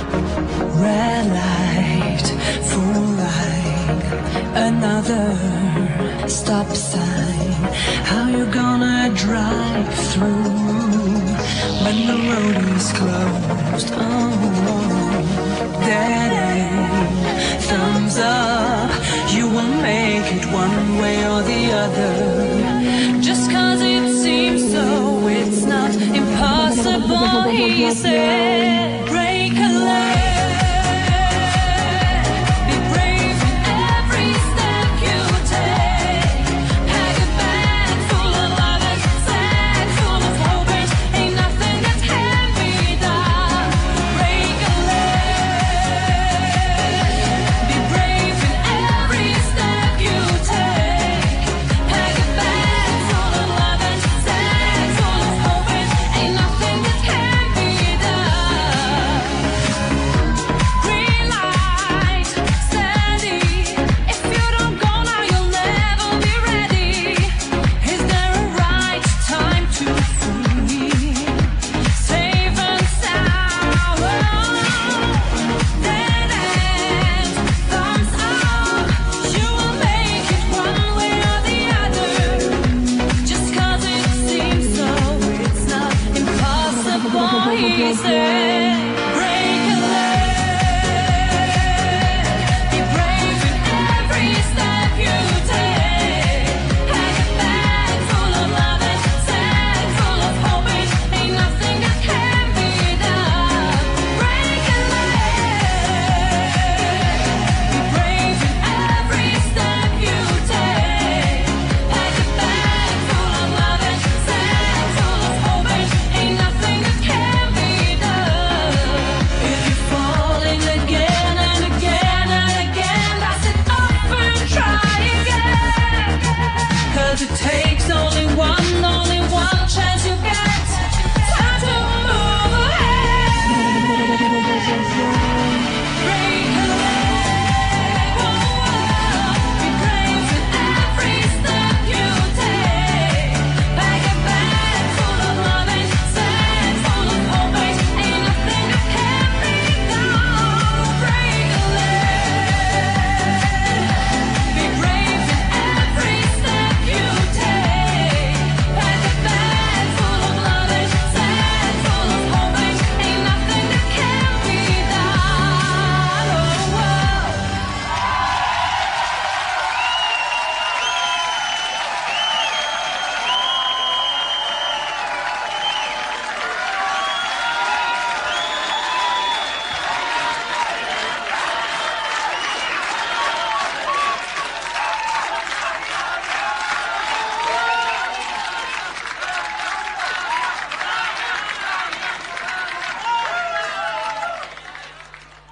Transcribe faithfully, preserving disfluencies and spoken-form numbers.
Red light, full line, another stop sign. How you gonna drive through when the road is closed? Oh, dead end, thumbs up. You will make it one way or the other. Just cause it seems so, it's not impossible, he said.